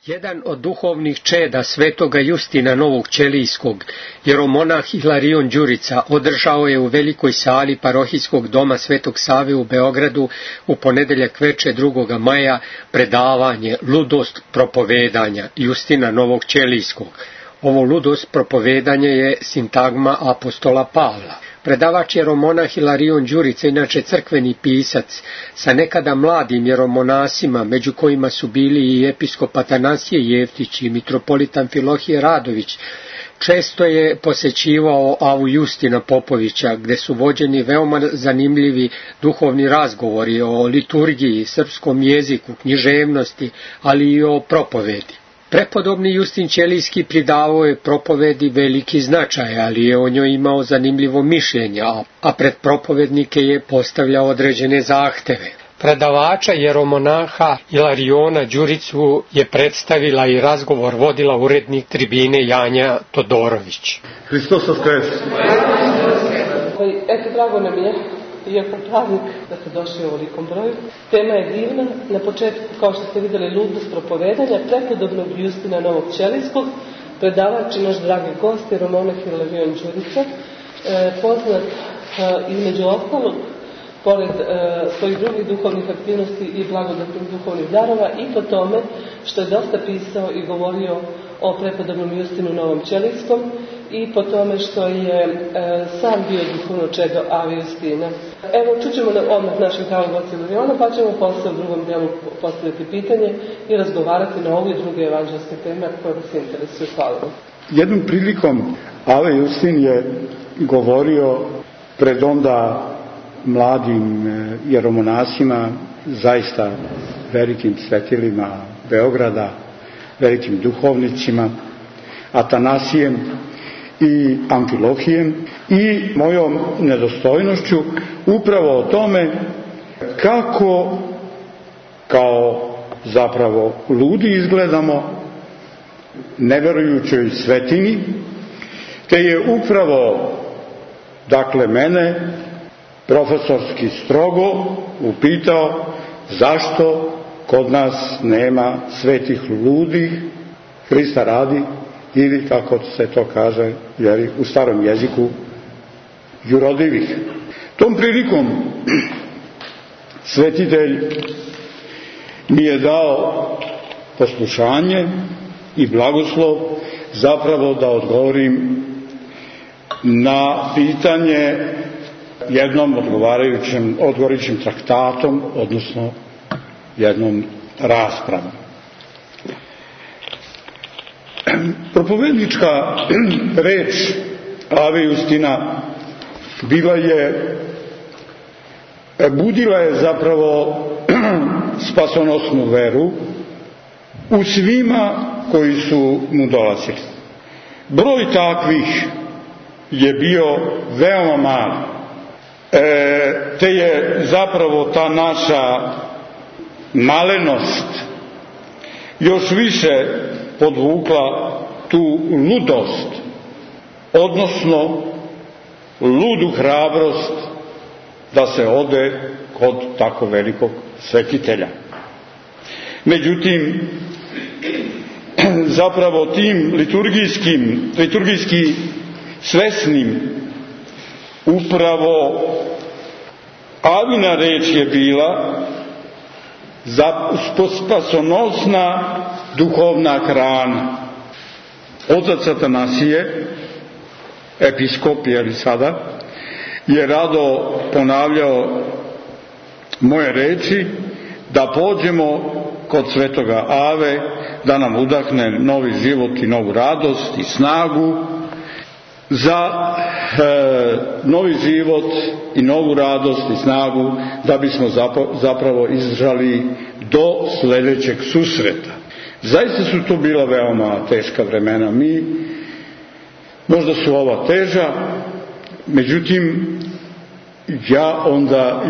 Jedan od duhovnih čeda svetoga Justina Novog Ćelijskog, jeromonah Hilarion Đurica, održao je u velikoj sali parohijskog doma Svetog Save u Beogradu u ponedeljak veče 2. maja predavanje Ludost propovedanja Justina Novog Ćelijskog. Ovo ludost propovedanja je sintagma apostola Pavla. Predavač jeromonah Hilarion Đurica, inače crkveni pisac, sa nekada mladim jeromonasima, među kojima su bili i episkop Atanasije Jeftić i mitropolit Amfilohije Radović, često je posećivao avu Justina Popovića, gde su vođeni veoma zanimljivi duhovni razgovori o liturgiji, srpskom jeziku, književnosti, ali i o propovedi. Prepodobni Justin Ćelijski pridavao je propovedi veliki značaj, ali je o njoj imao zanimljivo mišljenje, a pred propovednike je postavljao određene zahteve. Predavača jeromonaha Hilariona Đuricu je predstavila i razgovor vodila urednik tribine Janja Todorović. Hristos Voskres! Eto, drago nam je, iako praznik, da ste došli u ovolikom broju. Tema je divna. Na početku, kao što ste vidjeli, ludost propovedanja prepodobnog Justina Novog Ćelijskog. Predavač i naš dragi gost, jeromonah Hilarion Đurica, poznat između ostalog, pored svojih drugih duhovnih aktivnosti i blagodatnih duhovnih darova, i po tome što je dosta pisao i govorio o prepodobnom Justinu Novom Ćelijskom, i po tome što je sam bio duhovno čedo Ave Justina. Evo, čućemo odmah našeg dragog gosta Hilariona, pa ćemo posle u drugom delu postaviti pitanje i razgovarati na ove druge evanđelske teme koje vas interesuju. Hvala vam. Jednom prilikom Ave Justin je govorio pred onda mladim jeromonasima, zaista velikim svetilima Beograda, velikim duhovnicima, Atanasijem i Amfilohijem, i mojom nedostojnošću upravo o tome kako kao zapravo ludi izgledamo neverujućoj svetini, te je upravo, dakle, mene profesorski strogo upitao zašto kod nas nema svetih ludih, Hrista radi, ili kako se to kaže u starom jeziku, jurodivih. Tom prilikom svetitelj mi je dao poslušanje i blagoslov zapravo da odgovorim na pitanje jednom odgovarajućim traktatom, odnosno jednom raspravom. Propovednička reč Ave Justina budila je zapravo spasonosnu veru u svima koji su mu dolazili. Broj takvih je bio veoma mali, te je zapravo ta naša malenost još više podvukla tu ludost, odnosno ludu hrabrost da se ode kod tako velikog svetitelja. Međutim, zapravo tim liturgijski svesnim, upravo Avina reč je bila spasonosna duhovna hrana. Otac Atanasije, episkop sada, je rado ponavljao moje reči da pođemo kod svetoga Ave, da nam udahne novi život i novu radost i snagu za novi život i novu radost i snagu, da bismo zapravo izdržali do sljedećeg susreta. Zaista su to bila veoma teška vremena. Možda su ova teža, međutim, ja onda,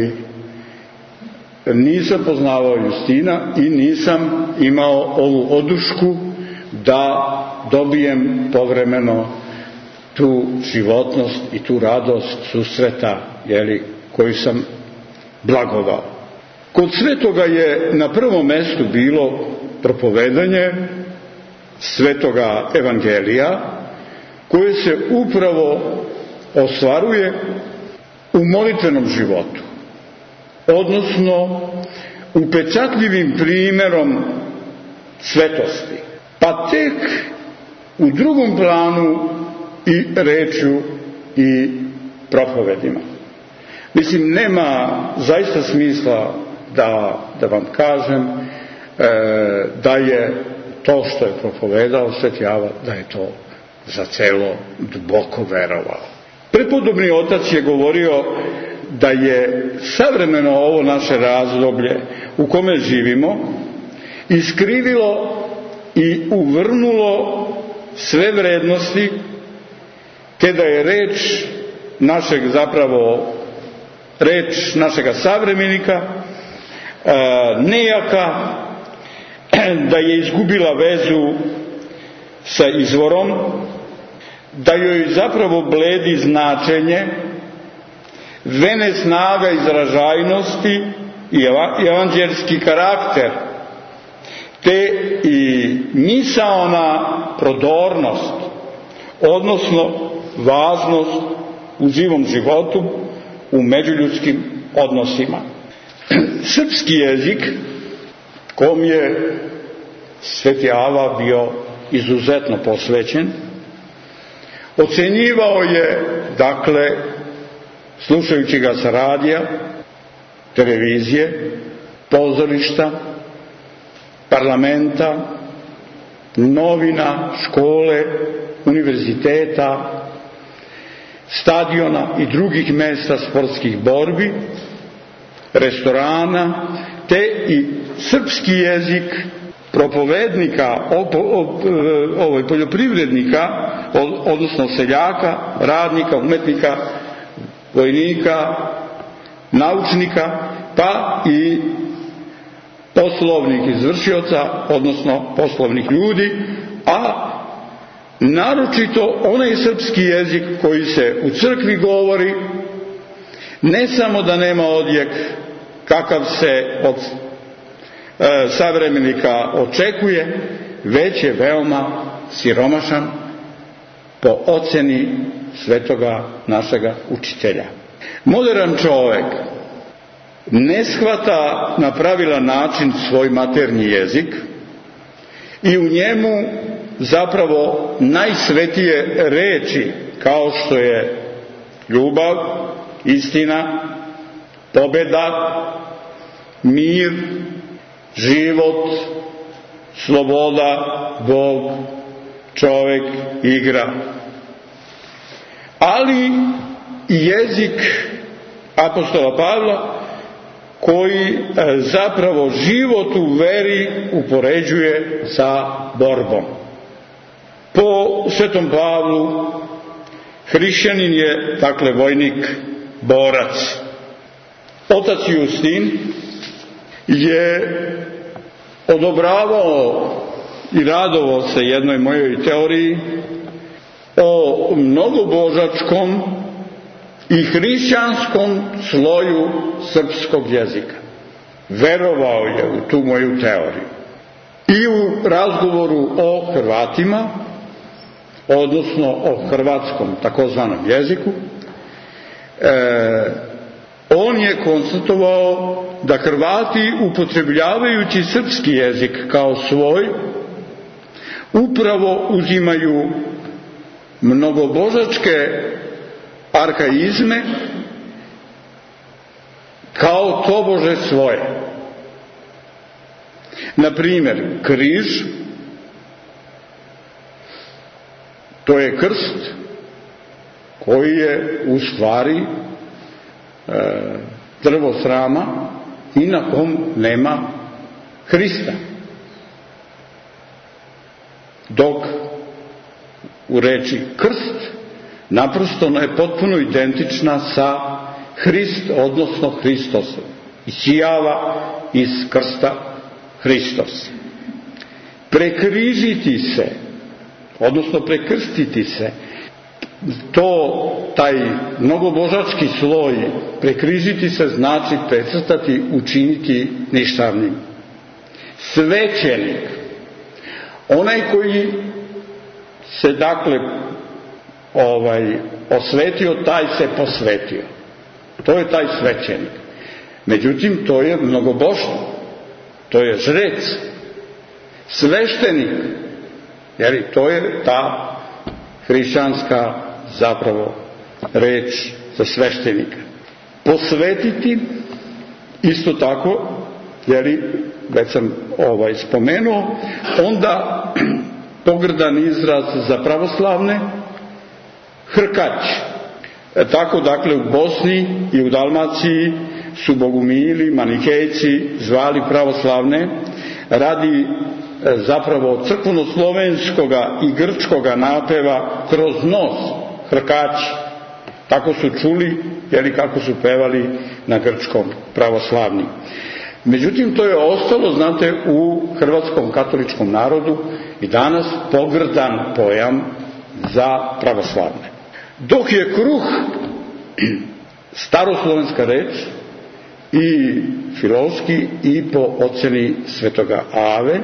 nisam poznavao Justina i nisam imao ovu odušku da dobijem povremeno tu životnost i tu radost susreta, koju sam blagovao. Kod svetoga je na prvom mjestu bilo propovedanje svetoga evangelija, koje se upravo ostvaruje u molitvenom životu, odnosno upečatljivim primjerom svetosti, pa tek u drugom planu i rečju i propovedima. Mislim, nema zaista smisla da vam kažem da je to što je propovedao Sveti Ava, da je to za celo duboko verovao. Prepodobni otac je govorio da je savremeno ovo naše razdoblje u kome živimo iskrivilo i uvrnulo sve vrednosti, te da je reč našega savremenika nejaka, da je izgubila vezu sa izvorom, da joj zapravo bledi značenje, vene snaga izražajnosti i evanđelski karakter, te i misaona prodornost, odnosno važnost u živom životu, u međuljudskim odnosima. Srpski jezik, kom je Sveti Ava bio izuzetno posvećen, ocenjivao je, dakle, slušajući ga sa radija, televizije, pozorišta, parlamenta, novina, škole, univerziteta, stadiona i drugih mjesta sportskih borbi, restorana, te i srpski jezik propovednika, poljoprivrednika, odnosno seljaka, radnika, umetnika, vojnika, naučnika, pa i poslovnih izvršioca, odnosno poslovnih ljudi, a naročito onaj srpski jezik koji se u crkvi govori, ne samo da nema odjek kakav se od savremenika očekuje, već je veoma siromašan po oceni svetoga našega učitelja. Modern čovjek ne shvata na pravilan način svoj maternji jezik i u njemu zapravo najsvetije reči, kao što je ljubav, istina, pobjeda, mir, život, sloboda, Bog, čovjek, igra. Ali jezik apostola Pavla, koji zapravo život u veri upoređuje sa borbom. Po Svetom Pavlu hrišćanin je, dakle, vojnik, borac. Otac Justin je odobravao i radovao se jednoj mojoj teoriji o mnogobožačkom i hrišćanskom sloju srpskog jezika. Verovao je u tu moju teoriju. I u razgovoru o Hrvatima, odnosno o hrvatskom takozvanom jeziku, on je konstatovao da Hrvati, upotrebljavajući srpski jezik kao svoj, upravo uzimaju mnogobožačke arhaizme kao tobože svoje. Na primjer, križ, to je krst koji je u stvari drvo srama i na kom nema Hrista. Dok u reči krst naprosto ona je potpuno identična sa Hrist, odnosno Hristos. Isijava iz krsta Hristos. Prekrižiti se, odnosno prekrstiti se, taj mnogobožački sloj, prekrižiti se znači precrtati, učiniti ništavnim. Svećenik, onaj koji se dakle osvetio, taj se posvetio. To je taj svećenik. Međutim, to je mnogobožno. To je žrec, sveštenik, jer to je ta hrišćanska zapravo reč za sveštenika. Posvetiti, isto tako, jer već sam spomenuo, onda pogrdan izraz za pravoslavne, hrkać. Tako dakle u Bosni i u Dalmaciji su bogumili, manihejci zvali pravoslavne radi zapravo crkveno-slovenskoga i grčkoga napeva kroz nos, hrkaći. Tako su čuli, kako su pevali na grčkom pravoslavni. Međutim, to je ostalo, znate, u hrvatskom katoličkom narodu i danas pogrdan pojam za pravoslavne. Dok je kruh staroslovenska reč i filologski i po ocjeni Svetoga Ave,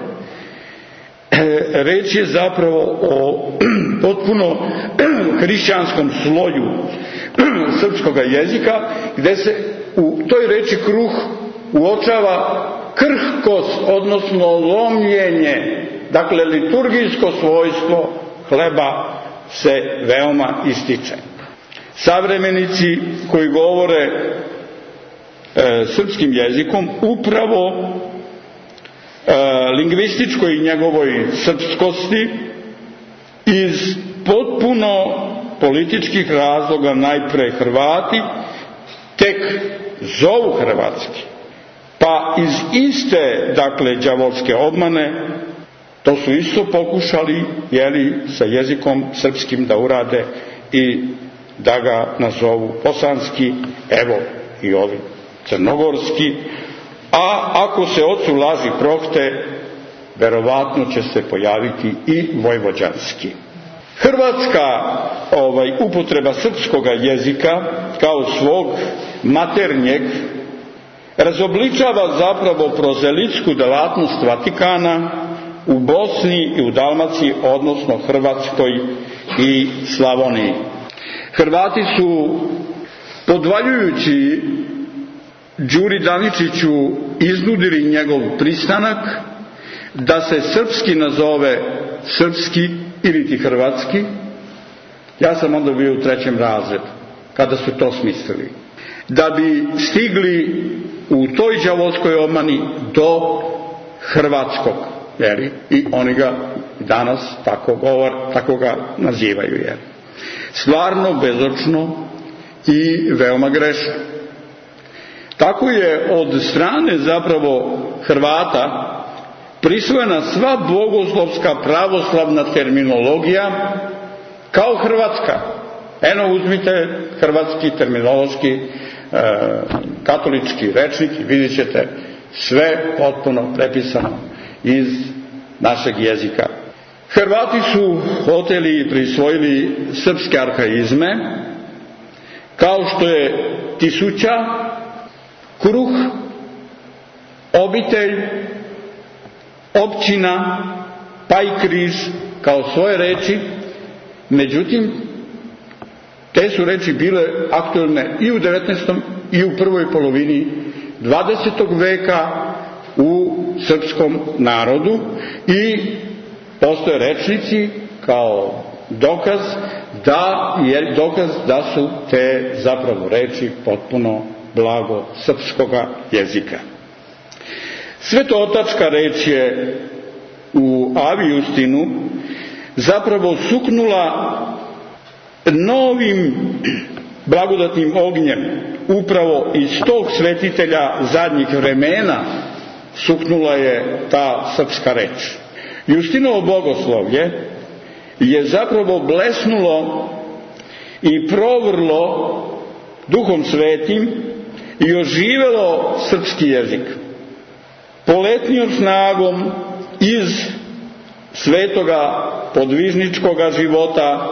reč je zapravo o potpuno hrišćanskom sloju srpskoga jezika, gde se u toj reči kruh uočava krhkost, odnosno lomljenje, dakle liturgijsko svojstvo hleba se veoma ističe. Savremenici koji govore srpskim jezikom upravo lingvističkoj njegovoj srpskosti iz potpuno političkih razloga najpre Hrvati tek zovu hrvatski. Pa iz iste, dakle, đavolske obmane, to su isto pokušali, sa jezikom srpskim da urade i da ga nazovu bosanski, evo i ovi crnogorski, a ako se ocu laži prohte, verovatno će se pojaviti i vojvođanski. Hrvatska upotreba srpskoga jezika kao svog maternjeg razobličava zapravo prozelitsku delatnost Vatikana u Bosni i u Dalmaciji, odnosno Hrvatskoj i Slavoniji. Hrvati su, podvaljujući Đuri Daničiću, iznudili njegov pristanak da se srpski nazove srpski ili ti hrvatski. Ja sam onda bio u 3. razredu kada su to smislili, da bi stigli u toj đavolskoj obmani do hrvatskog, i oni ga danas tako ga nazivaju. Stvarno bezočno i veoma grešno. Tako je od strane zapravo Hrvata prisvojena sva bogoslovska pravoslavna terminologija kao hrvatska. Eno, uzmite hrvatski terminološki katolički rečnik i vidjet ćete sve potpuno prepisano iz našeg jezika. Hrvati su oteli i prisvojili srpske arhaizme, kao što je tisuća, kruh, obitelj, općina, pa i križ kao svoje reči. Međutim, te su reči bile aktualne i u 19. i u prvoj polovini 20. veka u srpskom narodu i postoje rečnici kao dokaz da su te zapravo reči potpuno blago srpskoga jezika. Svetootačka reč je u Avi Justinu zapravo suknula novim blagodatnim ognjem upravo iz tog svetitelja zadnjih vremena suknula je ta srpska reč. Justinovo bogoslovlje je zapravo blesnulo i provrlo Duhom Svetim i oživelo srpski jezik. Poletnio snagom iz svetoga podvižničkoga života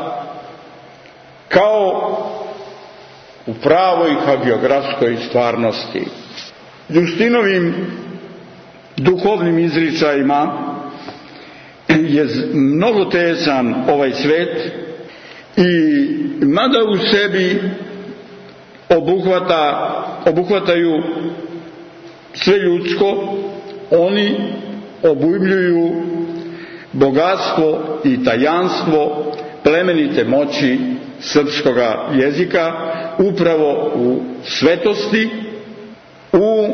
kao u pravoj hagiografskoj stvarnosti. Justinovim duhovnim izričajima je mnogo tesan ovaj svet i mada u sebi obuhvataju sve ljudsko, oni obujmljuju bogatstvo i tajanstvo plemenite moći srpskoga jezika upravo u svetosti, u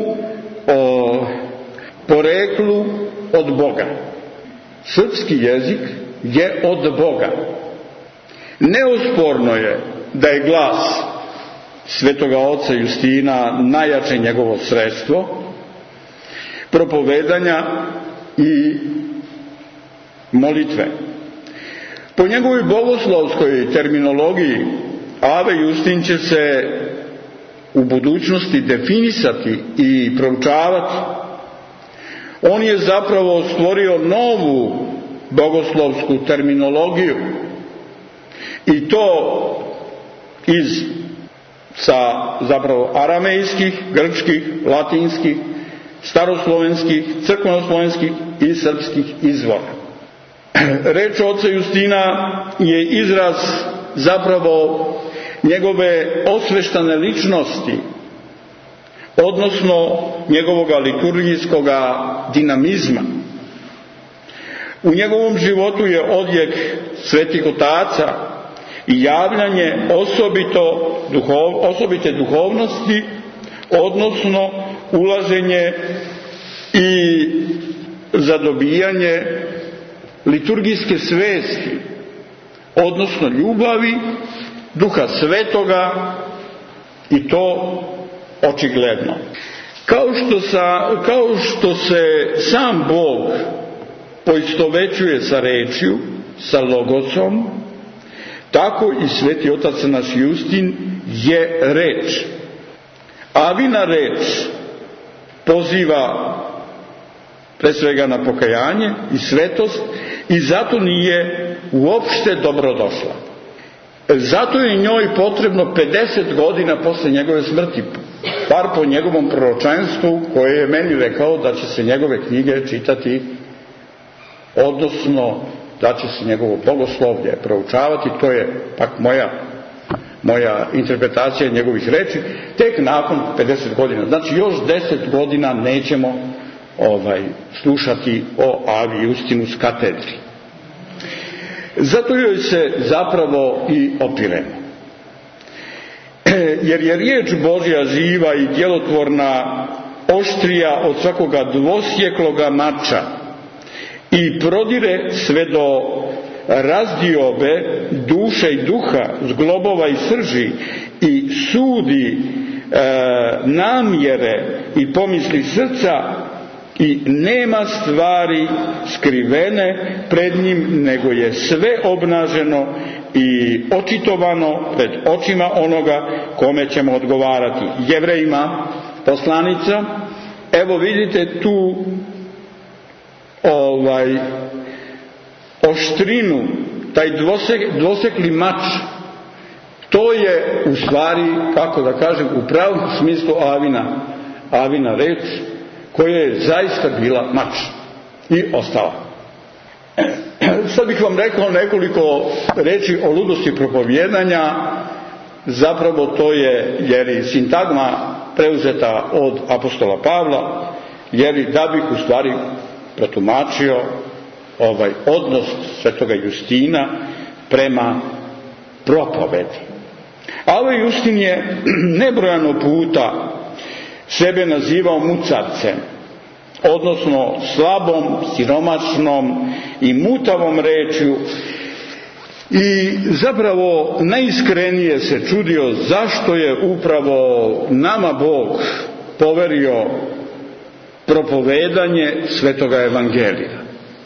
poreklu od Boga. Srpski jezik je od Boga. Neosporno je da je glas svetoga oca Justina najjače njegovo sredstvo propovedanja i molitve. Po njegovoj bogoslovskoj terminologiji Ave Justin će se u budućnosti definisati i proučavati. On je zapravo stvorio novu bogoslovsku terminologiju i to sa zapravo aramejskih, grčkih, latinskih, staroslovenskih, crkvenoslovenskih i srpskih izvora. Reč oca Justina je izraz zapravo njegove osveštane ličnosti, odnosno njegovog liturgijskog dinamizma. U njegovom životu je odjek svetih otaca i javljanje osobite duhovnosti, odnosno ulaženje i zadobijanje liturgijske svesti, odnosno ljubavi Duha Svetoga, i to očigledno. Kao što se sam Bog poistovećuje sa rečju, sa logosom, tako i sveti otac naš Justin je reč. Avina reč poziva pre svega na pokajanje i svetost i zato nije uopšte dobrodošla. Zato je njoj potrebno 50 godina posle njegove smrti, bar po njegovom proročanstvu koje je meni rekao da će se njegove knjige čitati, odnosno da će se njegovo bogoslovlje proučavati. To je pak moja interpretacija njegovih reči, tek nakon 50 godina. Znači još 10 godina nećemo slušati o Avi Justinu s katedri. Zato joj se zapravo i opiremo. Jer je riječ Božja živa i djelotvorna, oštrija od svakoga dvosjekloga mača i prodire sve do razdiobe duše i duha, zglobova i srži i sudi namjere i pomisli srca i nema stvari skrivene pred njim, nego je sve obnaženo i očitovano pred očima onoga kome ćemo odgovarati. Jevrejima poslanica, evo vidite tu oštrinu, taj dvosekli mač. To je u stvari, kako da kažem, u pravom smislu Avina reč, koja je zaista bila mač i ostala. Sad bih vam rekao nekoliko reči o ludosti propovjedanja. Zapravo to je sintagma preuzeta od apostola Pavla, jer da bih u stvari protumačio odnos svetoga Justina prema propovedi. Ovaj Justin je nebrojano puta sebe nazivao mucarcem, odnosno slabom, siromašnom i mutavom rečju, i zapravo najiskrenije se čudio zašto je upravo nama Bog poverio propovedanje svetoga evangelija.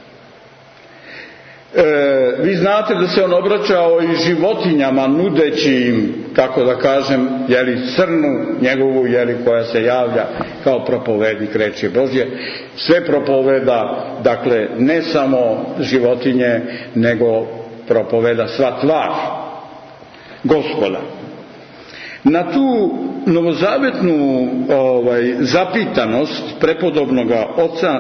Vi znate da se on obraćao i životinjama, nudeći im, kako da kažem, crnu njegovu, koja se javlja kao propovednik reči Božje. Sve propoveda, dakle, ne samo životinje, nego propoveda sva tvar Gospoda. Na tu novozavetnu zapitanost prepodobnog oca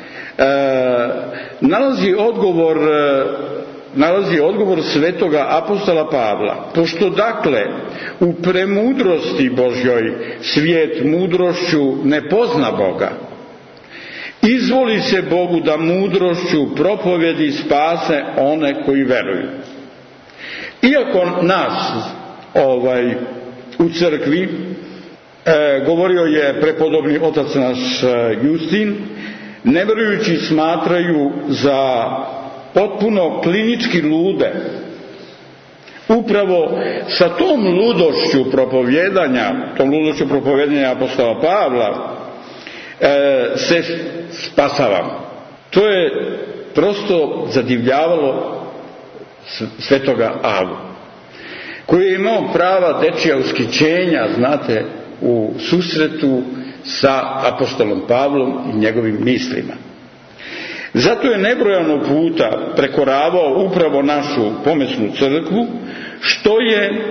nalazi odgovor svetoga apostola Pavla. Pošto dakle u premudrosti Božjoj svijet mudrošću ne pozna Boga, izvoli se Bogu da mudrošću propovjedi spase one koji veruju. Iako nas u crkvi, govorio je prepodobni otac naš Justin, nevjerujući smatraju za potpuno klinički lude, upravo sa tom ludošću propovijedanja apostola Pavla se spasavamo. To je prosto zadivljavalo svetoga Avu, koji je imao prava dečija ushićenja, znate, u susretu sa apostolom Pavlom i njegovim mislima. Zato je nebrojano puta prekoravao upravo našu pomesnu crkvu, što je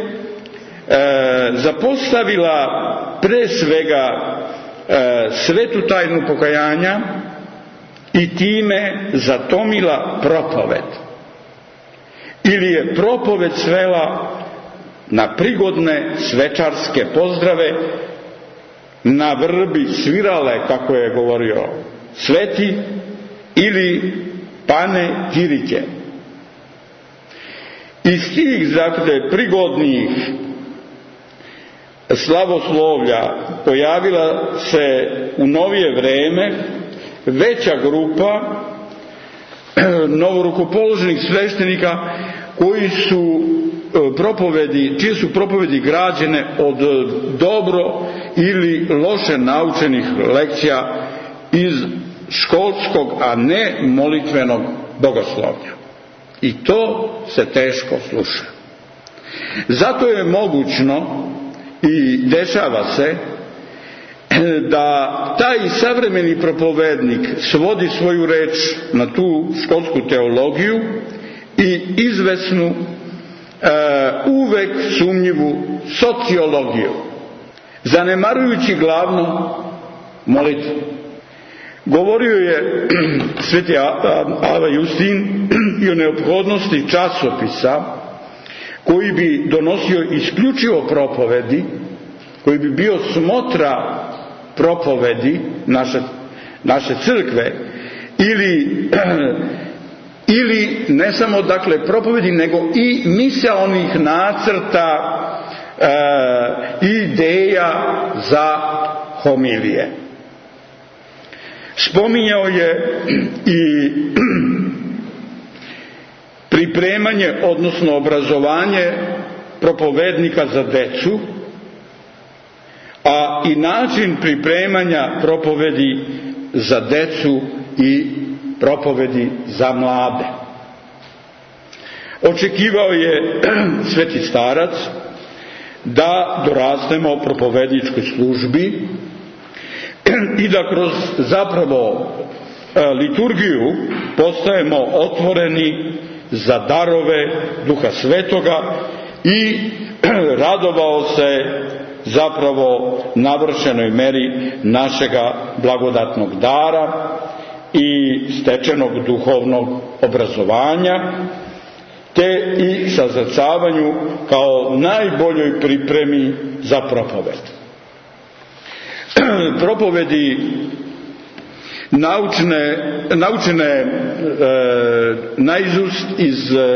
zapostavila pre svega svetu tajnu pokajanja i time zatomila propoved. Ili je propoved svela na prigodne svečarske pozdrave, na vrbi svirale, kako je govorio sveti, ili pane kirike. Iz tih, dakle, prigodnih slavoslovlja pojavila se u novije vreme veća grupa novorukopoloženih sveštenika čije su propovedi građene od dobro ili loše naučenih lekcija iz školskog, a ne molitvenog bogoslovlja. I to se teško sluša. Zato je mogućno i dešava se da taj savremeni propovednik svodi svoju reč na tu školsku teologiju i izvesnu, uvek sumnjivu sociologiju, zanemarujući glavno molitvu. Govorio je sveti Ava Justin i o neophodnosti časopisa koji bi donosio isključivo propovedi, koji bi bio smotra propovedi naše crkve, ili ne samo, dakle, propovedi, nego i misaonih nacrta i ideja za homilije. Spominjao je i pripremanje, odnosno obrazovanje propovednika za decu, a i način pripremanja propovedi za decu i propovedi za mlade. Očekivao je sveti starac da dorastemo propovedničkoj službi i da kroz zapravo liturgiju postajemo otvoreni za darove Duha Svetoga i radovao se zapravo navršenoj meri našega blagodatnog dara i stečenog duhovnog obrazovanja, te i sazrcavanju kao najboljoj pripremi za propoved. Propovedi naučene naizust iz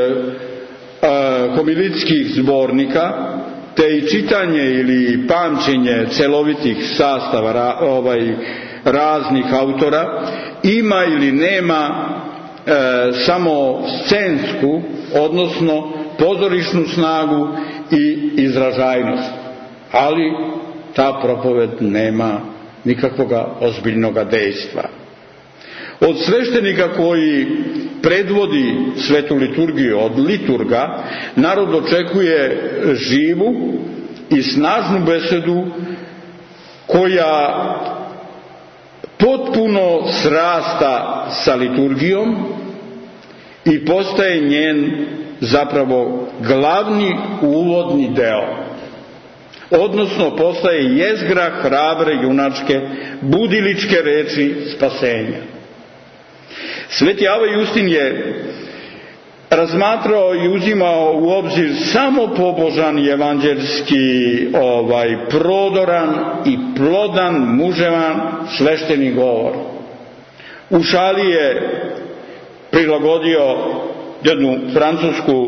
homilitskih zbornika, te i čitanje ili pamćenje celovitih sastava raznih autora, ima ili nema samo scensku, odnosno pozorišnu snagu i izražajnost. Ali ta propoved nema nikakvog ozbiljnog dejstva. Od sveštenika koji predvodi svetu liturgiju, od liturga, narod očekuje živu i snažnu besedu koja potpuno srasta sa liturgijom i postaje njen zapravo glavni uvodni deo. odnosno postaje jezgra hrabre junačke budiličke reči spasenja. Sveti Ava Justin je razmatrao i uzimao u obzir samo pobožan evanđelski prodoran i plodan muževan svešteni govor. U šali je prilagodio jednu francusku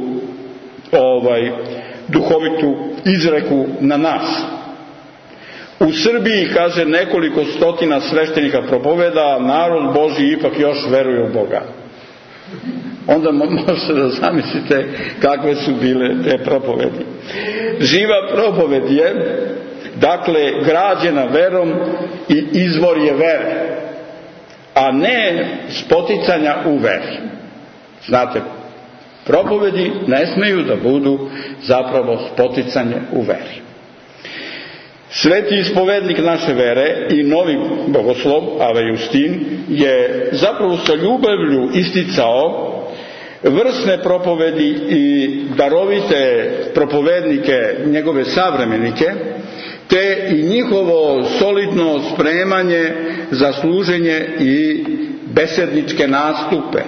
duhovitu izreku na nas. U Srbiji, kaže, nekoliko stotina sveštenika propoveda, narod Božji ipak još veruje u Boga. Onda možete da zamislite kakve su bile te propovedi. Živa propoved je, dakle, građena verom i izvor je vere, a ne spoticanja u veri. Znate, propovedi ne smeju da budu zapravo spoticanje u veri. Sveti ispovednik naše vere i novi bogoslov Ava Justin je zapravo sa ljubavlju isticao vrsne propovedi i darovite propovednike, njegove savremenike, te i njihovo solidno spremanje za služenje i besedničke nastupe.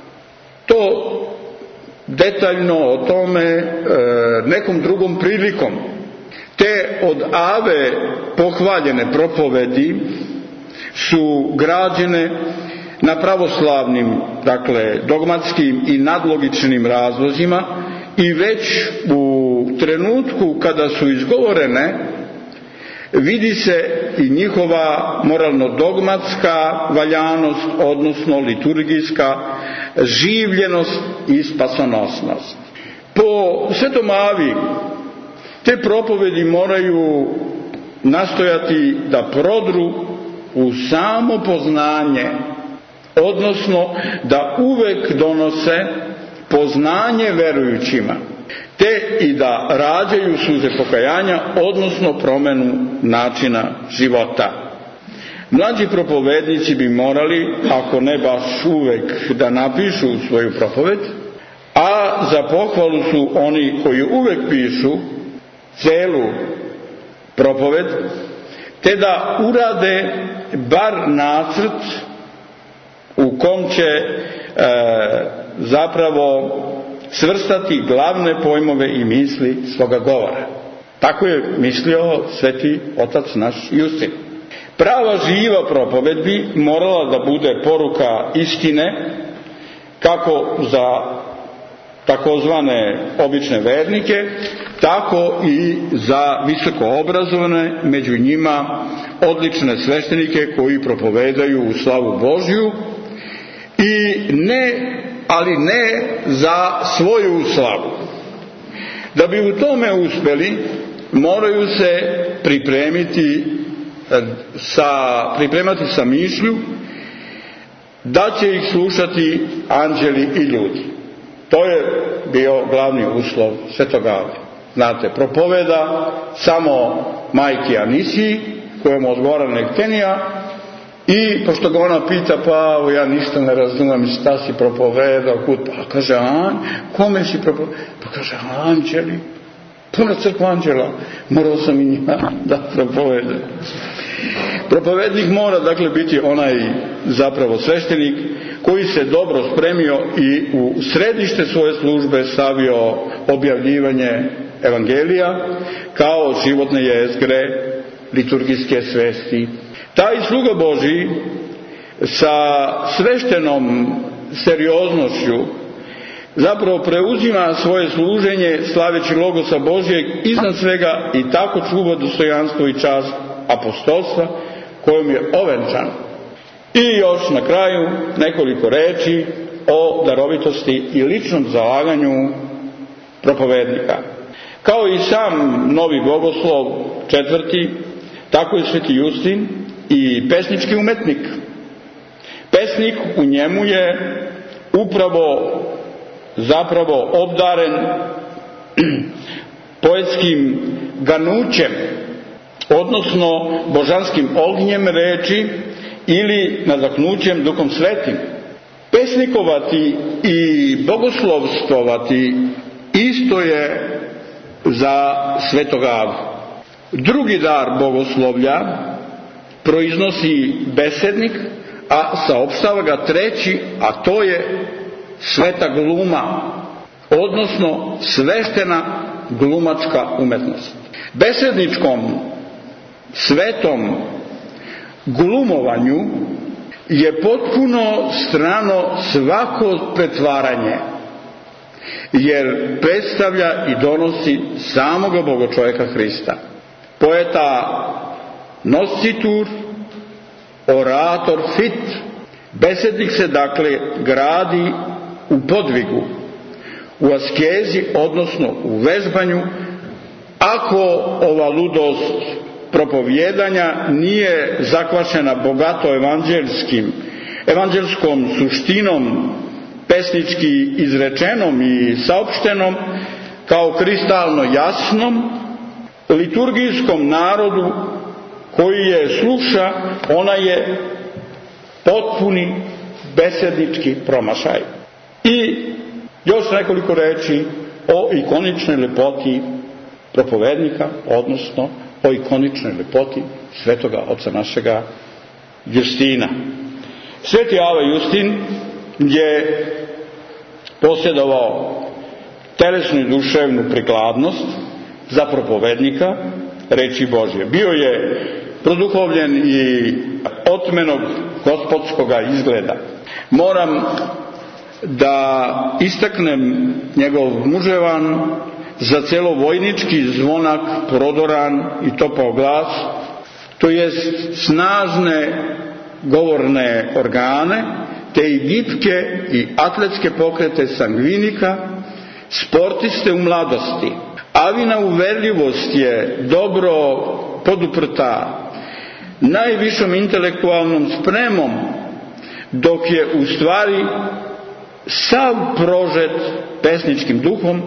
To detaljno o tome nekom drugom prilikom. Te od Ave pohvaljene propovedi su građene na pravoslavnim, dakle, dogmatskim i nadlogičnim razlozima i već u trenutku kada su izgovorene vidi se i njihova moralno-dogmatska valjanost, odnosno liturgijska življenost i spasonosnost. Po Svetom Avi te propovedi moraju nastojati da prodru u samo poznanje, odnosno da uvek donose poznanje verujućima, te i da rađaju suze pokajanja, odnosno promenu načina života. Mlađi propovednici bi morali, ako ne baš uvek, da napišu svoju propoved, a za pohvalu su oni koji uvek pišu celu propoved, te da urade bar nacrt u kom će zapravo svrstati glavne pojmove i misli svoga govora. Tako je mislio sveti otac naš Justin. Prava živa propoved bi morala da bude poruka istine, kako za takozvane obične vernike, tako i za visoko obrazovane, među njima odlične sveštenike koji propovedaju u slavu Božju, ali ne za svoju slavu. Da bi u tome uspeli, moraju se pripremati sa mišlju da će ih slušati anđeli i ljudi. To je bio glavni uslov Svetog Ave. Znate, propoveda samo majki Anisiji, kojemu odgovara Nektenija, i pošto ga ona pita, pa ja ništa ne razumem, šta si propovedao, kud, pa kaže, kome si propovedao? Pa kaže, anđeli, puna crkva anđela, morao sam i njima da propovede. Propovednik mora, dakle, biti onaj zapravo sveštenik koji se dobro spremio i u središte svoje službe stavio objavljivanje evangelija kao životne jezgre liturgijske svesti. Taj sluga Božji sa sveštenom serioznošću zapravo preuzima svoje služenje slaveći Logosa Božjeg iznad svega i tako čuva dostojanstvo i čast apostolstva kojom je ovenčan. I još na kraju nekoliko reči o darovitosti i ličnom zalaganju propovednika. Kao i sam novi bogoslov četvrti, tako i sveti Justin i pesnički umetnik. Pesnik u njemu je upravo zapravo obdaren poetskim ganućem, odnosno božanskim ognjem reči ili nadahnućem Duhom Svetim. Pesnikovati i bogoslovstvovati isto je za Svetog Avu. Drugi dar bogoslovlja proiznosi besednik, a saopštava ga treći, a to je sveta gluma, odnosno sveštena glumačka umetnost. Besedničkom svetom glumovanju je potpuno strano svako pretvaranje, jer predstavlja i donosi samoga Bogočoveka Hrista. Poeta noscitur, orator fit. Besednik se dakle gradi u podvigu, u askezi, odnosno u vežbanju, ako ova ludost propovijedanja nije zakvašena bogato evanđelskom suštinom, pesnički izrečenom i saopštenom, kao kristalno jasnom, liturgijskom narodu koji je sluša, ona je potpuni besednički promašaj. I još nekoliko reči o ikoničnoj lepoti propovednika, odnosno o ikoničnoj lepoti svetoga oca našega Justina. Sveti Ava Justin je posjedovao telesnu i duševnu prikladnost za propovednika reči Božje. Bio je produhovljen i otmenog gospodskoga izgleda. Moram da istaknem njegov muževan, za celo vojnički zvonak prodoran i topao glas, to jest snažne govorne organe, te i gibke i atletske pokrete sangvinika, sportiste u mladosti. Avina uverljivost je dobro poduprta najvišom intelektualnom spremom, dok je u stvari sav prožet pesničkim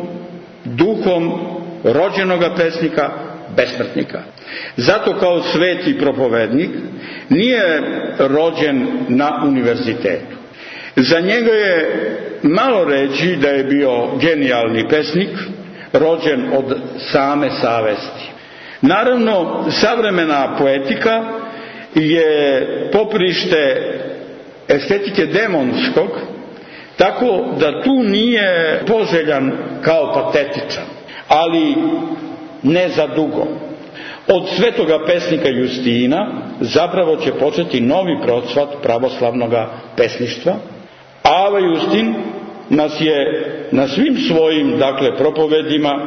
duhom rođenoga pesnika, besmrtnika. Zato kao sveti propovednik nije rođen na univerzitetu. Za njega je malo reći da je bio genijalni pesnik, rođen od same savesti. Naravno, savremena poetika je poprište estetike demonskog, tako da tu nije poželjan kao patetičan, ali ne za dugo. Od svetoga pesnika Justina zapravo će početi novi procvat pravoslavnoga pesništva. Ava Justin nas je na svim svojim, propovedima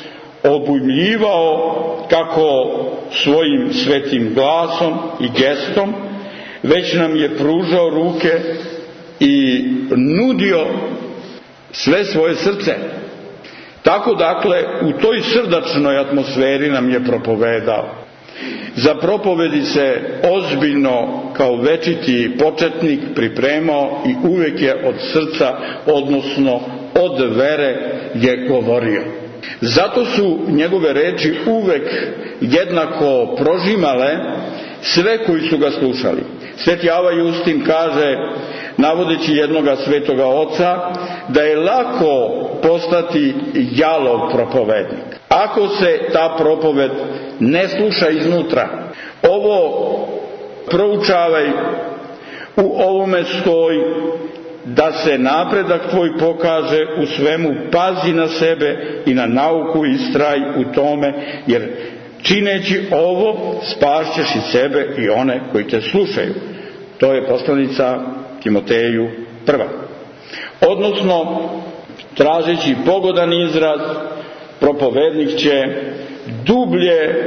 obujmljivao kako svojim svetim glasom i gestom, već nam je pružao ruke i nudio sve svoje srce. Tako u toj srdačnoj atmosferi nam je propovedao. Za propovedi se ozbiljno kao večiti početnik pripremao i uvijek je od srca, odnosno od vere je govorio. Zato su njegove reči uvijek jednako prožimale sve koji su ga slušali. Sveti Ava Justin kaže, navodeći jednoga svetoga oca, da je lako postati jalov propovednik, ako se ta propoved ne sluša iznutra. Ovo proučavaj, u ovome stoji, da se napredak tvoj pokaže u svemu, pazi na sebe i na nauku, istraj u tome, jer čineći ovo spašćeš i sebe i one koji te slušaju. To je poslanica Timoteju 1. Odnosno, tražeći pogodan izraz, propovednik će dublje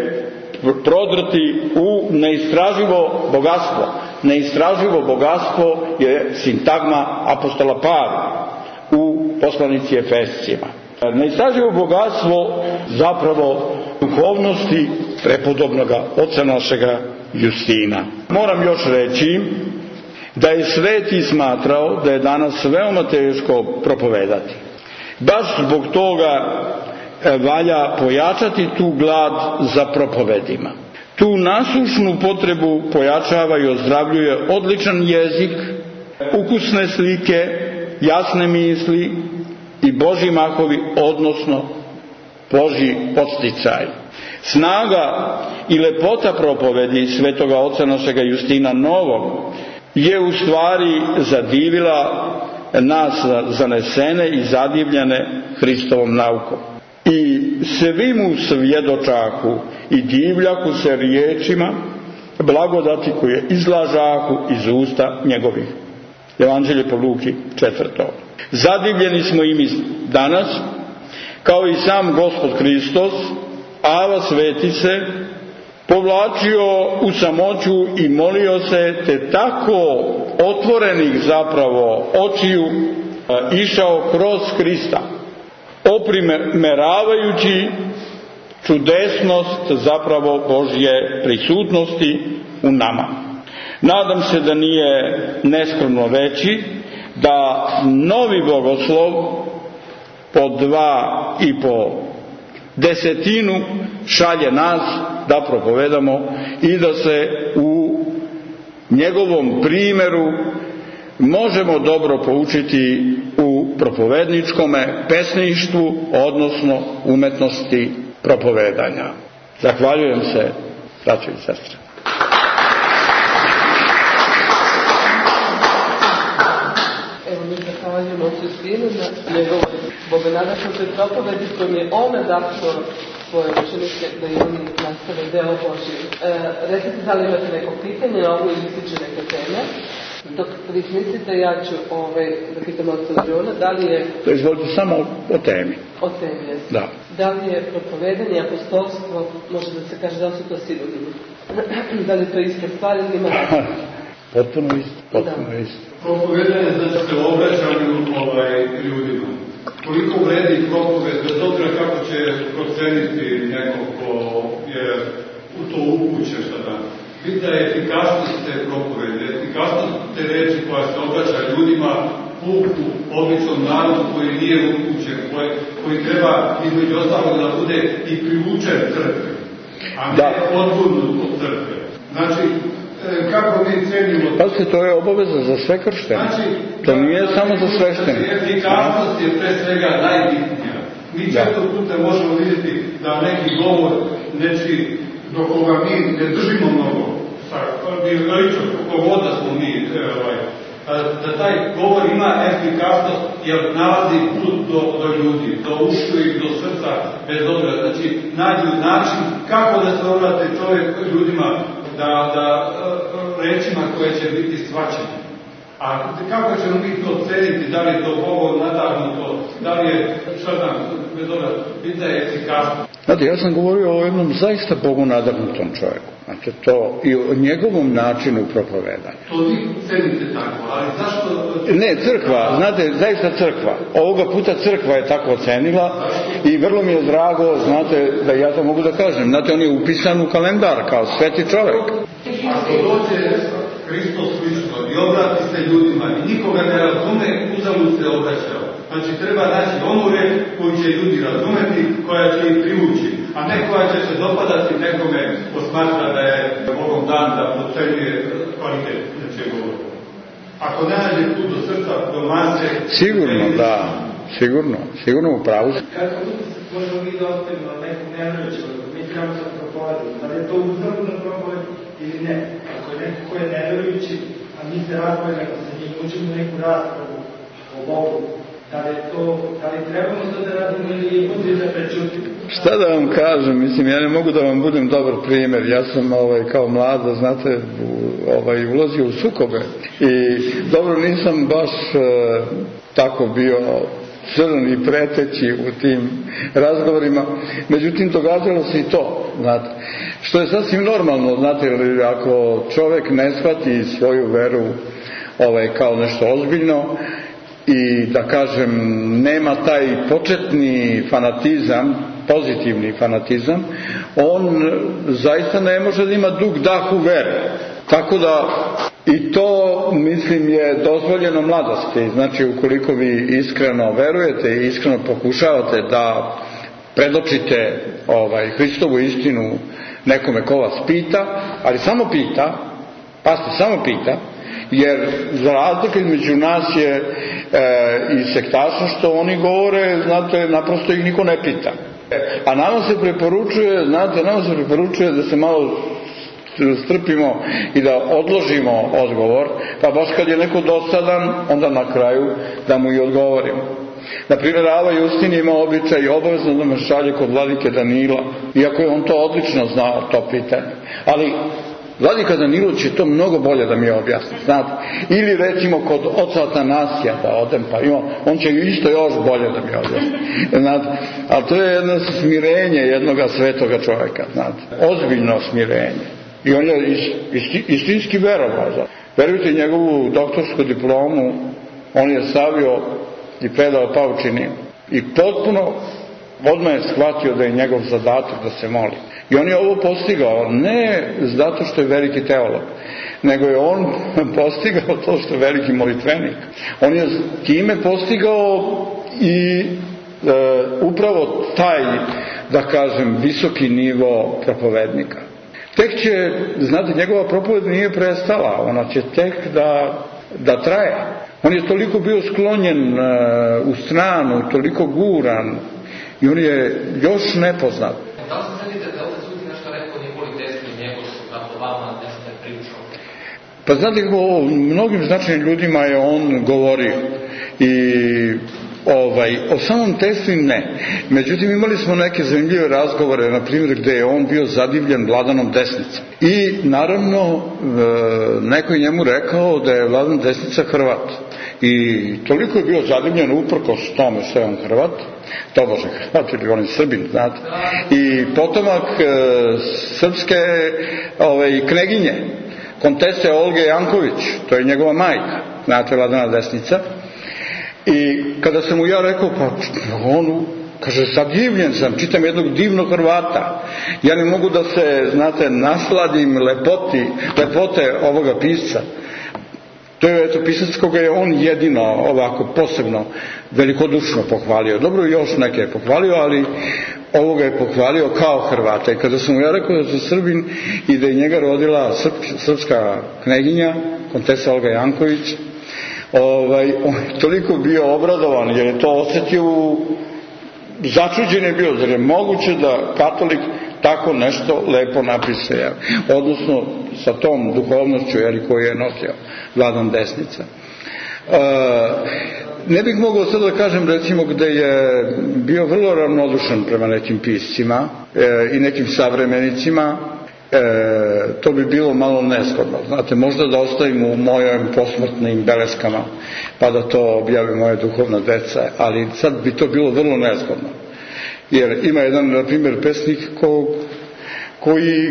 prodrti u neistraživo bogatstvo. Neistraživo bogatstvo je sintagma apostola Pavla u poslanici Efescima. Neistraživo bogatstvo zapravo duhovnosti prepodobnoga oca našega Justina. Moram još reći da je sveti smatrao da je danas veoma teško propovedati. Baš zbog toga valja pojačati tu glad za propovedima. Tu nasušnu potrebu pojačava i ozdravljuje odličan jezik, ukusne slike, jasne misli i Božji mahovi, odnosno Božji podsticaj. Snaga i lepota propovedi svetoga oca našega Justina Novog je u stvari zadivila nas zanesene i zadivljene Hristovom naukom. I svi mu svjedočaku i divljaku se riječima blagodati koje izlažahu iz usta njegovih. Evanđelje po Luki 4. Zadivljeni smo i mi danas, kao i sam Gospod Hristos, Ava Svetice, povlačio u samoću i molio se, te tako otvorenih zapravo očiju išao kroz Krista, oprimeravajući čudesnost zapravo Božje prisutnosti u nama. Nadam se da nije neskromno reći da novi bogoslov po 2,5 šalje nas da propovedamo i da se u njegovom primjeru možemo dobro poučiti u propovedničkome pesništvu, odnosno umetnosti propovedanja. Zahvaljujem se, braćo i sestre. Evo mi zahvaljujemo Otcu Sinu na njegovoj bogonadašnoj propovedi kojom je on nadahnuo svoje učenike da i oni nastave delo Božje. Recite da li imate neko pitanje na ovu ili tiče neke teme. Dok vi mislite, ja ću da pitam Otca Đona, da li je... To izvolite samo o temi. O temi, jesu. Da. Da li je propovedanje, apostolstvo, može da se kaže da su to sinonimi? Da li je to ista stvar ili ima... Potpuno isto. Propovedanje znači se obraćanju ljudima. Koliko vredi propoved, bez obzira kako će proceniti neko ko je u to upućen sada. Bitna je efikasnost te propovede, efikasnost te reči koja se obraća ljudima, puku, običnom narodu koji nije upućen, koji treba između ostalog da bude i privučen crkve, a ne odgurnut od crkve. Znači, kako mi cenimo... Pazite, to je obaveza za sve krštene. To nije samo za sveštenike. Efikasnost je pre svega najbitnija. Mi često puta možemo vidjeti da neki govor, do koga mi ne držimo mnogo, koliko voda smo mi, da taj govor ima efikasnost jer nalazi put do ljudi, do ušiju i do srca bez obzira. Znači, nađu način kako da se obrate čovjek ljudima da rečima koje će biti shvaćene. A kako ćemo mi to ceniti, da li je to Bogom nadahnuto, da li je, bez obzira, bitna je efikasnost. Znate, ja sam govorio o jednom zaista Bogu nadahnutom čovjeku. Znači, to i o njegovom načinu propovedanja. To vi cenite tako, ali zašto... Ne, crkva, znate, zaista crkva. Ovoga puta crkva je tako ocenila i vrlo mi je drago, znate, da ja to mogu da kažem. Znate, on je upisan u kalendar kao sveti čovjek. Ako dođe Hristos lično i obrati se ljudima i nikoga ne razume, uzalud se obraćao. Znači, treba naći onu reč koju će ljudi razumeti, koja će ih privući, a ne koja će se dopadati nekome ko smatra da je Bogom dan da procenjuje kvalitet nečeg govora. Ako ne nađe put do srca, do mase... Sigurno, da. Sigurno u pravu. Kako možemo mi da ostavimo nekog nevjerujućeg, mi trebamo sa propovedom, da li je to uzorna propoved ili ne? Ako je neko ko je nevjerujući, a mi se razgovaramo sa njim, učimo neku raspravu o Bogu, da li trebamo to da radimo ili budi da prečutimo? Šta da vam kažem, mislim, ja ne mogu da vam budem dobar primjer, ja sam kao mlada, znate, ulazio u sukobe i dobro nisam baš tako bio crn i preteći u tim razgovorima, međutim događalo se i to, znate, što je sasvim normalno, znate, ako čovjek ne shvati svoju veru kao nešto ozbiljno i da kažem nema taj početni fanatizam, pozitivni fanatizam, on zaista ne može da ima dug dah u veri. Tako da i to, mislim, je dozvoljeno mladosti. Znači, ukoliko vi iskreno verujete i iskreno pokušavate da predočite Hristovu istinu nekome ko vas pita, ali samo pita, samo pita, jer za razliku između nas je i sektašno što oni govore, znate, naprosto ih niko ne pita. A nama se preporučuje, znate, da se malo strpimo i da odložimo odgovor, pa baš kad je neko dosadan, onda na kraju da mu i odgovorimo. Naprimjer, Ava Justin ima običaj i obavezno da me šalje kod vladike Danila, iako je on to odlično znao, to pitanje. Ali vladika Danilo će to mnogo bolje da mi objasni, znate. Ili recimo kod oca Atanasija da odem, pa on će isto još bolje da mi objasni. Znate, ali to je jedno smirenje jednoga svetoga čovjeka, znate. Ozbiljno smirenje. I on je istinski verovao. Verujte, njegovu doktorsku diplomu on je stavio i predao Paučini i potpuno odmah je shvatio da je njegov zadatak da se moli. I on je ovo postigao, ne zato što je veliki teolog, nego je on postigao to što je veliki molitvenik. On je time postigao i upravo taj, da kažem, visoki nivo propovednika. Tek će, znate, njegova propoved nije prestala, ona će tek da traje. On je toliko bio sklonjen u stranu, toliko guran i on je još nepoznat. Da li se sredite da ovdje Suti nešto rekao Nikoli Tesli, njegov kako vama nešto je pričao? Pa znate kako, o mnogim značajnim ljudima je on govorio i o samom Tesli ne. Međutim, imali smo neke zanimljive razgovore, na primjer, gdje je on bio zadivljen Vladanom Desnicom. I naravno, neko je njemu rekao da je Vladan Desnica Hrvat. I toliko je bio zadivljen uprkos tome što je on Hrvat, tobože Hrvat, ili on je Srbin, znate. I potomak srpske kneginje, kontese Olge Janković, to je njegova majka, znate, Vladana Desnica. I kada sam mu ja rekao, pa on kaže, zadivljen sam, čitam jednog divnog Hrvata, ja ne mogu da se, znate, nasladim lepote ovoga pisca. To je pisac koga je on jedino ovako posebno velikodušno pohvalio. Dobro, još neke je pohvalio, ali ovoga je pohvalio kao Hrvata. I kada sam mu ja rekao da je Srbin i da je njega rodila srpska kneginja, kontesa Olga Janković, on je toliko bio obradovan jer je to osjetio, začuđen je bio, zar je moguće da katolik tako nešto lepo napiše, odnosno sa tom duhovnošću koju je nosio Vladan Desnica. Ne bih mogao sad da kažem, recimo, gde je bio vrlo ravnodušan prema nekim piscima i nekim savremenicima. To bi bilo malo neshodno. Znate, možda da ostavim u mojim posmrtnim beleskama pa da to objave moje duhovna deca, ali sad bi to bilo vrlo neshodno. Jer ima jedan, na primjer, pesnik koji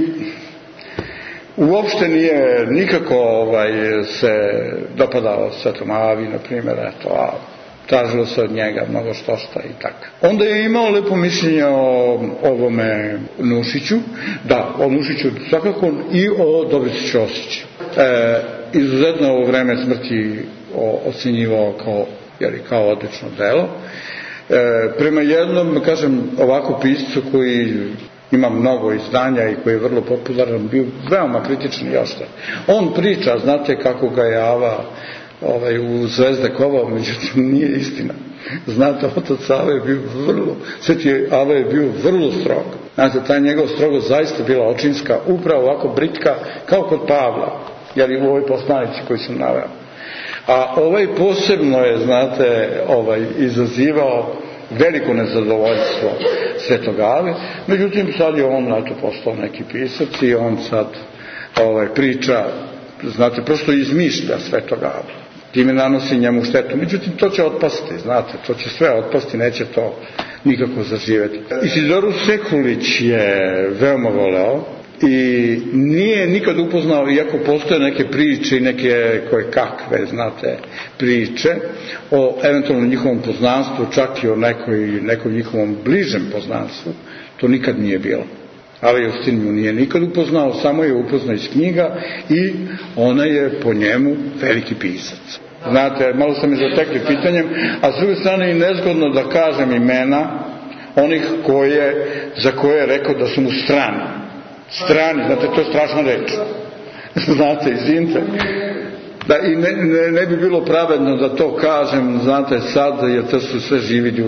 uopšte nije nikako se dopadao Svetom Avi, na primjer, a tražilo se od njega mnogo štošta i tako. Onda je imao lepo mišljenje o ovome Nušiću, da, o Nušiću svakako i o Dobrici Ćosiću. Izuzetno ovo vreme smrti ocenjivao kao odlično delo. Prema jednom, kažem, ovako piscu koji ima mnogo izdanja i koji je vrlo popularan, bio veoma kritičan i oštar. On priča, znate kako ga je Ava u Zvezde kovao, međutim nije istina. Znate, otac Ava je bio Sveti Ava je bio vrlo strog. Znate, ta njegov strogost zaista bila očinska, upravo ovako britka, kao kod Pavla, jer i u ovoj poslanici koju sam naveo. A posebno je, znate, izazivao veliko nezadovoljstvo Svetog Ave, međutim sad je on postao neki pisac i on sad priča, znate, prosto izmišlja Svetog Ave. Time nanosi njemu štetu, međutim to će otpasti, znate, to će sve otpasti, neće to nikako zaživjeti. Isidoru Sekulić je veoma voleo i nije nikad upoznao, iako postoje neke priče i neke koje kakve, znate, priče o eventualno njihovom poznanstvu, čak i o nekom njihovom bližem poznanstvu, to nikad nije bilo. Ali Justin ju nije nikad upoznao, samo je upoznao iz knjiga i ona je po njemu veliki pisac. Znate, malo ste me zatekli pitanjem, a s druge strane i nezgodno da kažem imena onih za koje je rekao da su mu strani. Strani, znate, to je strašna reč. Znate, izvinite. Da, i ne bi bilo pravedno da to kažem, znate, sad, jer to su sve živi ljudi.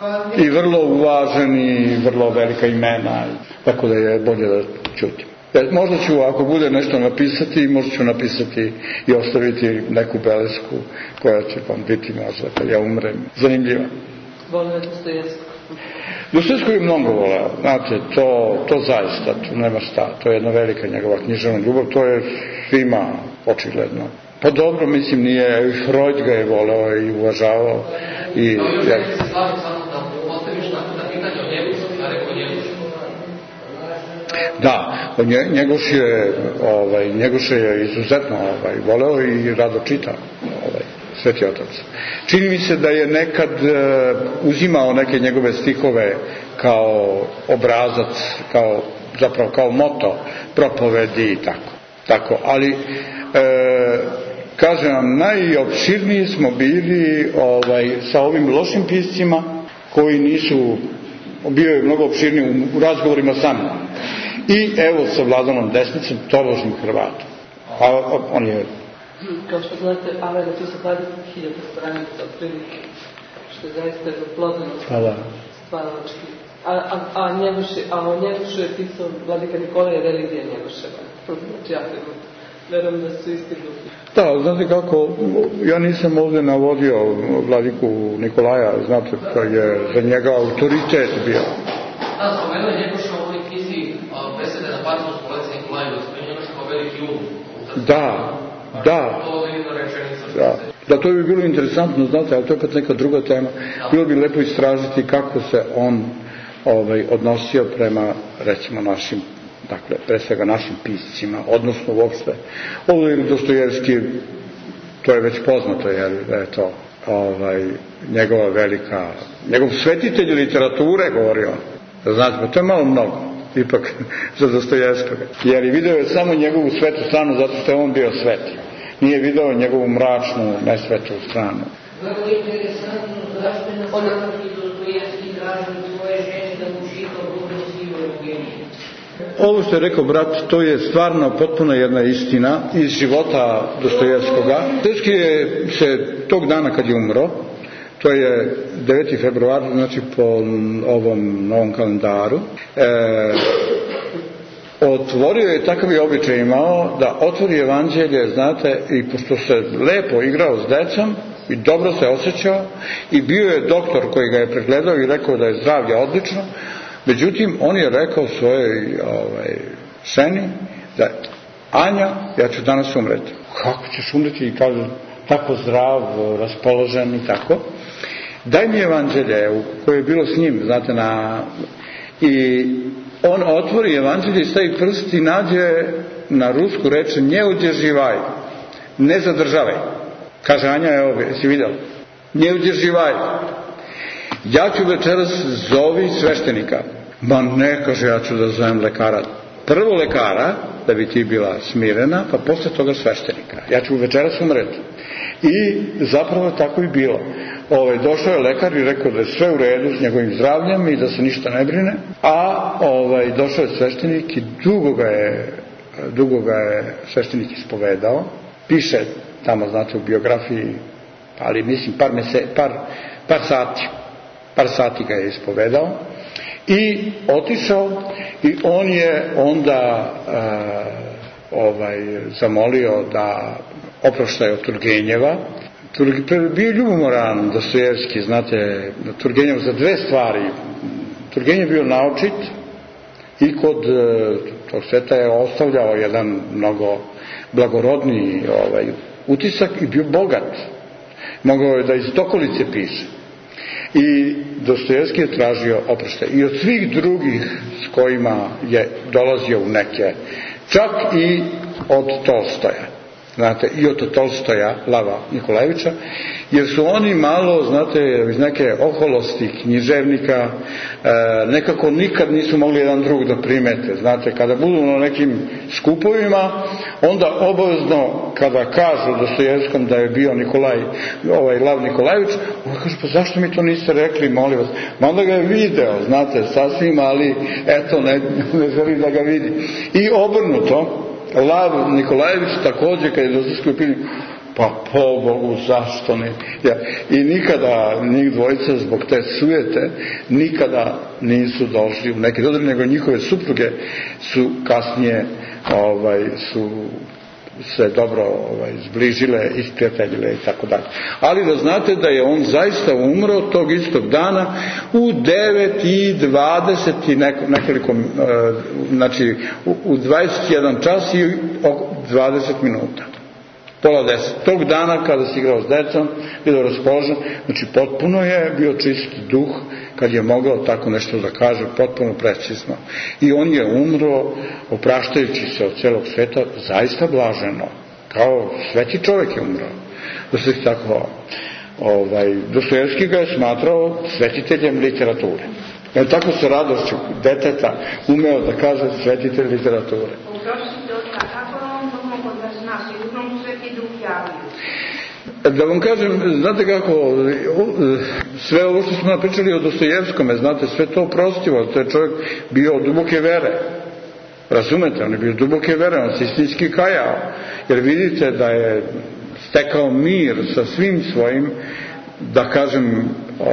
I vrlo uvaženi, vrlo velika imena, tako da je bolje da čutim. Možda ću, ako bude nešto napisati, možda ću napisati i ostaviti neku belesku koja će vam biti možda kad ja umrem. Zanimljiva. Volio Dostojevskog. Dostojevskog je mnogo voleo, znate, to zaista, to nema šta, to je jedna velika njegova književna ljubav, to je svima očigledno. Pa dobro, mislim, nije, i Freud ga je voleo i uvažavao. I ja se slavim samo da postaviš tako da pitanje o Njegošu, da rekao Njegošu. Da, Njegoš je izuzetno voleo i rado čitao Sveti Otac. Čini mi se da je nekad uzimao neke njegove stihove kao obrazac, zapravo kao moto propovedi i tako. Ali kažem vam, najopširniji smo bili sa ovim lošim piscima koji nisu, bio je mnogo opširniji u razgovorima sa mnom. I evo sa Vladanom Desnicom, tobožnim Hrvatom. A on je... Kao što znate, Ava je napisao 20.000 stranica otprilike, što je zaista plodno stvaralački. A o Njegošu je pisao Vladika Nikola je religija Njegoševa. Znači, ja verujem da su isti duhi. Da, znate kako, ja nisam ovdje navodio Vladiku Nikolaja, znate koji je za njega autoritet bio. Da, spomenuo je Njegoša u ovoj knjizi besede na Patmos po Leci Nikolaju, spomenuo Njegoša kao veliki um. Da, to bi bilo interesantno, znate, ali to je opet neka druga tema. Bilo bi lepo istražiti kako se on odnosio prema, recimo, našim, dakle, pre svega našim piscima, odnosno uopšte. Ovo je Dostojevski, to je već poznato, jer je to njegova velika, njegov svetitelj literature, govori on. Znate, pa to je malo mnogo, ipak, za Dostojevskog. Jer je video je samo njegovu svetu stranu, zato što je on bio sveti. Nije video njegovu mračnu, nesvetu stranu. Vrlo interesantno, zašto je na samotni Dostojevski tražio svoje žene da mu čita Bogu silu Evgeniju? Ovo što je rekao brat, to je stvarno potpuno jedna istina iz života Dostojevskoga. Dostojevski je se tog dana kad je umro, to je 9. februar, znači po ovom novom kalendaru, otvorio je, takav je običaj imao, da otvori evanđelje, znate, i pošto se lepo igrao s decom i dobro se osjećao i bio je doktor koji ga je pregledao i rekao da je zdravlje odlično, međutim, on je rekao svojoj ženi da Anja, ja ću danas umreti. Kako ćeš umreti? I kaže, tako zdrav, raspoložen i tako. Daj mi evanđelje koje je bilo s njim, znate, i on otvori evanđelje i stavi prst i nađe na rusku reč nje udježivaj, ne zadržavaj. Kaže Anja, evo, jesi vidjela? Nje udježivaj. Ja ću večeras zovi sveštenika. Ma ne, kaže, ja ću da zovem lekara. Prvo lekara, da bi ti bila smirena, pa posle toga sveštenika. Ja ću večeras umreti. I zapravo tako i bilo. Došao je lekar i rekao da je sve u redu s njegovim zdravljem i da se ništa ne brine, a došao je sveštenik i dugo ga je sveštenik ispovedao. Piše tamo, znate, u biografiji, ali mislim par sati ga je ispovedao i otišao i on je onda zamolio da oproštaje od Turgenjeva. Bio je ljubomoran Dostojevski, znate, Turgenjev za dve stvari. Turgenjev bio naučit i kod tog sveta je ostavljao jedan mnogo blagorodni utisak i bio bogat. Mogao je da iz okolice piše. I Dostojevski je tražio oproštaj. I od svih drugih s kojima je dolazio u neke, čak i od Tolstoja. Znate, i od Tolstoja, Lava Nikolajevića, jer su oni malo, znate, iz neke oholosti književnika, nekako nikad nisu mogli jedan drug da primete. Znate, kada budu na nekim skupovima, onda obavezno kada kažu Dostojevskom da je bio Lav Nikolajević, on kaže, pa zašto mi to niste rekli, molim vas? Onda ga je video, znate, sasvim, ali eto, ne želi da ga vidi. I obrnuto, Lav Nikolajević također, kad je Dostojevski u pitanju, Pa po Bogu, zašto ne? I nikada njih dvojica zbog te sujete nikada nisu došli u neki dodir, nego njihove supruge su kasnije su se dobro zbližile, isprijateljile i tako dalje. Ali da znate da je on zaista umro tog istog dana u 9:20 i nekoliko, znači u 21 čas i 20 minuta. Pola 10. Tog dana kada si igrao s decom, bio raspoložen, znači potpuno je bio čisti duh kad je mogao tako nešto da kaže, potpuno precizno. I on je umro opraštajući se od celog sveta zaista blaženo, kao sveti čovjek je umro. Da se tako, Dostojevski ga je smatrao svetiteljem literature. Jer tako se radošću deteta umeo da kaže svetitelj literature. Da vam kažem, znate kako, sve ovo što smo napričali o Dostojevskome, znate, sve to oprostivo, to je čovjek bio duboke vere. Razumete, on je bio duboke vere, on se istinski kajao, jer vidite da je stekao mir sa svim svojim, da kažem,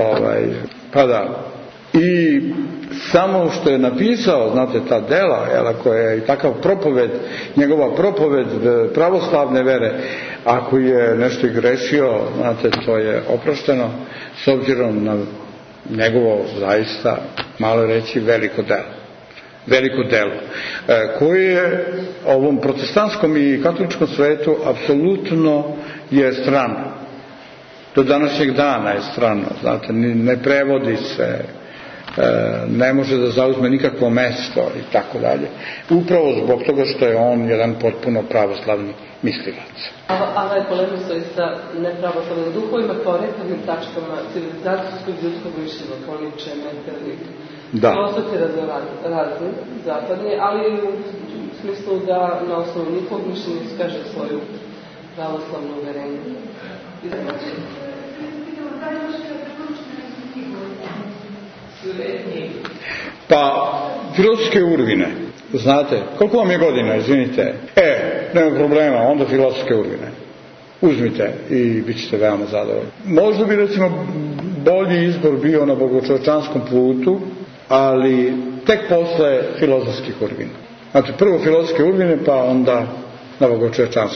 i samo što je napisao, znate, ta dela, koja je i takav propoved, njegova propoved pravoslavne vere, ako je nešto i grešio, znate, to je oprošteno s obzirom na njegovo zaista, malo reći, veliko delo, koje je ovom protestantskom i katoličkom svetu apsolutno je strano. Do današnjeg dana je strano, znate, ne prevodi se, ne može da zauzme nikakvo mesto i tako dalje. Upravo zbog toga što je on jedan potpuno pravoslavni mislilac. A je polemisao i sa nepravoslavnim duhovima kao rekavnim tačkama civilizacijskog ljudskog mišljenja, kao Nietzsche, Metternich. Da. Filosofi razni, zapadni, ali u smislu da na osnovu njihovog mišljenja iskaže svoju pravoslavnu uverenje. Pa, filozofske urvine, znate, koliko vam je godina, izvinite? Nema problema, onda filozofske urvine. Uzmite i bit ćete veoma zadovoljni. Možda bi, recimo, bolji izbor bio na bogočovečanskom putu, ali tek posle filozofskih urvina. Znači, prvo filozofske urvine, pa onda na bogočovečanskom.